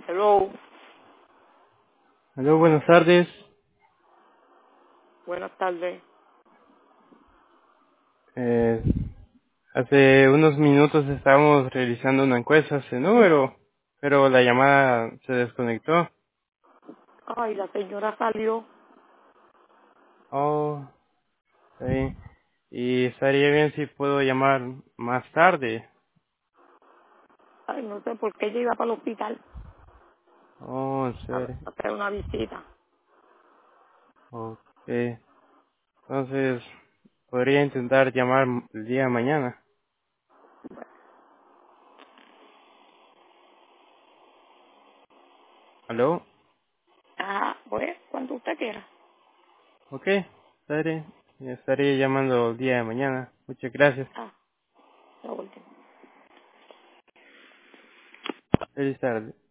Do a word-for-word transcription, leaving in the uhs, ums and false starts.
Hello, Hola, buenas tardes. buenas tardes. Eh, hace unos minutos estábamos realizando una encuesta a ese número, pero la llamada se desconectó. Ay, la señora salió. Oh, está bien. Y estaría bien si puedo llamar más tarde. Ay, no sé por qué ella iba para el hospital Oh, en a serio. a hacer una visita. Ok. Entonces, podría intentar llamar el día de mañana. ¿Aló? Ah, pues, cuando usted quiera. Ok, estaré, estaré llamando el día de mañana. Muchas gracias. Ah, la última. Feliz tarde.